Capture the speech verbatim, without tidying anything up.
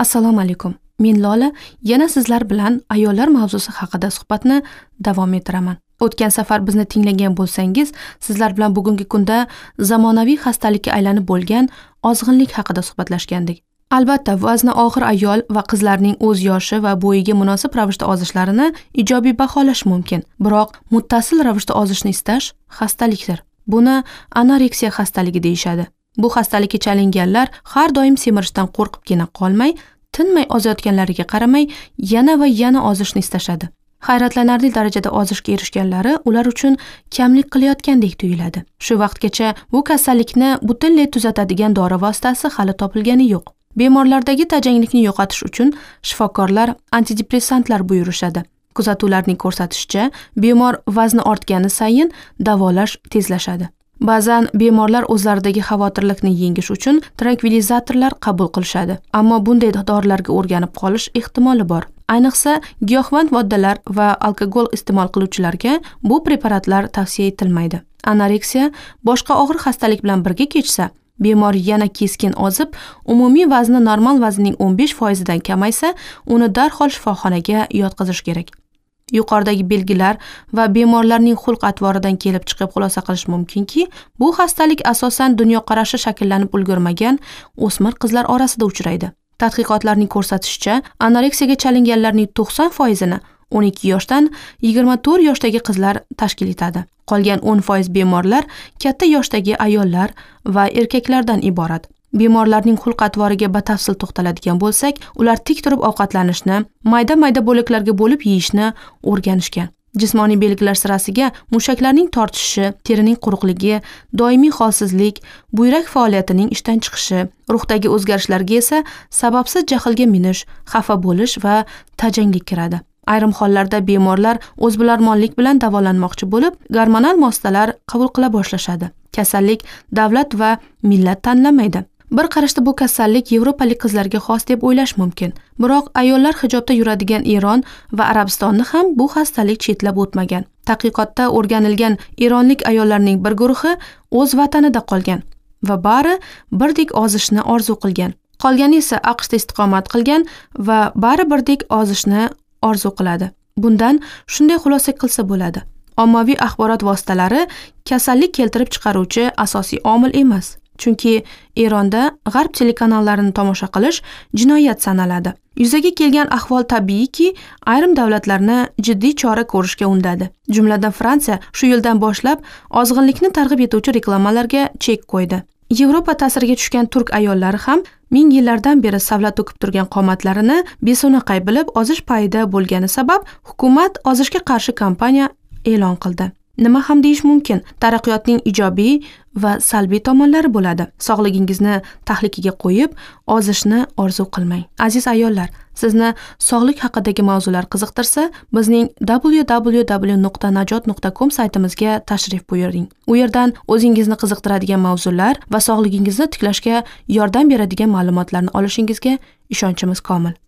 Assalomu alaykum. Men Lola, yana sizlar bilan ayollar mavzusi haqida suhbatni davom ettiraman. O'tgan safar bizni tinglagan bo'lsangiz, sizlar bilan bugungi kunda zamonaviy xastalikka aylanib bo'lgan ozg'inlik haqida suhbatlashgandik. Albatta, vazni og'ir ayol va qizlarning o'z yoshi va bo'yiga munosib ravishda ozishlarini ijobiy baholash mumkin. Biroq muttasil ravishda ozishni istash xastalikdir. Buni anoreksiya xastaligi deyishadi. Bu xastalikka chalinganlar har doim semirishdan qo'rqibgina qolmay, tinmay ozayotganlariga qaramay, yana va yana ozishni istashadi. Hayratlanarli darajada ozishga erishganlari ular uchun kamlik qilayotgandek tuyuladi. Shu vaqtgacha bu kasallikni butunlay tuzatadigan dori vositasi hali topilgani yo'q. Bemorlardagi tajanglikni yo'qotish uchun shifokorlar antidepressantlar buyurishadi. Kuzatuvlarning ko'rsatishicha, bemor vazni ortgani sayin davolash tezlashadi. Ba'zan bemorlar o'zlaridagi xavotirlikni yengish uchun trankvilizatorlar qabul qilishadi. Ammo bunday dorilarga o'rganib qolish ehtimoli bor. Ayniqsa, giyohvand moddalar va alkogol iste'mol qiluvchilarga bu preparatlar tavsiya etilmaydi. Anoreksiya boshqa og'ir xastalik bilan birga kechsa, bemor yana keskin ozib, umumiy vazni normal vaznning o'n besh foizi dan kamaysa, uni darhol shifoxonaga yotqizish kerak. Yuqoridagi belgilar va bemorlarning xulq-atvoridan kelib chiqib xulosa qilish mumkinki, bu xastalik asosan dunyoqarashi shakllanib ulgurmagan o'smir qizlar orasida uchraydi. Tadqiqotlarning ko'rsatishicha, anoreksiyaga chalinganlarning to'qson foizini o'n ikki yoshdan yigirma to'rt yoshdagi qizlar tashkil etadi. Qolgan o'n foiz bemorlar katta yoshdagi ayollar va erkaklardan iborat. Bemorlarning xulq-atvoriga batafsil to'xtaladigan bo'lsak, ular tik turib ovqatlanishni, mayda-mayda bo'laklarga bo'lib yeyishni o'rganishgan. Jismoniy belgilar sirasiga mushaklarning tortishishi, terining quruqligi, doimiy holsizlik, buyrak faoliyatining ishdan chiqishi, ruhdagi o'zgarishlarga esa sababsiz jahlga minish, xafa bo'lish va tajanglik kiradi. Ayrim hollarda bemorlar o'zbilarmonlik bilan davolanmoqchi bo'lib, gormonal vositalar qabul qila boshlashadi. Kasallik davlat va millat tanlamaydi. Bir qarashda bu kasallik yevropalik qizlarga xos deb o'ylash mumkin. Biroq ayollar hijobda yuradigan Eron va Arabistonni ham bu xastalik chetlab o'tmagan. Tadqiqotda o'rganilgan eronlik ayollarning bir guruhi o'z vatanida qolgan va bari birdek ozishni orzu qilgan. Qolgani esa AQShda istiqomat qilgan va bari birdek ozishni orzu qiladi. Bundan shunday xulosa qilsa bo'ladi. Ommaviy axborot vositalari kasallik keltirib chiqaruvchi asosiy omil emas. Chunki Eronda g'arb telekanallarini tomosha qilish jinoyat sanaladi. Yuzaga kelgan ahvol tabiiyki, ayrim davlatlarni jiddiy chora ko'rishga undadi. Jumladan Fransiya shu yildan boshlab ozg'inlikni targ'ib etuvchi reklamalarga chek qo'ydi. Yevropa ta'siriga tushgan turk ayollari ham ming yillardan beri savlat to'kib turgan qomatlarini beso'naqay bilib ozish payida bo'lgani sabab hukumat ozishga qarshi kampaniya e'lon qildi. Nima ham deyish mumkin? Taraqqiyotning ijobiy va salbiy tomonlari bo'ladi. Sog'ligingizni tahlikaga qo'yib, ozishni orzu qilmang. Aziz ayollar, sizni sog'lik haqidagi mavzular qiziqtirsa, bizning w w w nuqta najot nuqta com saytimizga tashrif buyuring. U yerdan o'zingizni qiziqtiradigan mavzular va sog'ligingizni tiklashga yordam beradigan ma'lumotlarni olishingizga ishonchimiz komil.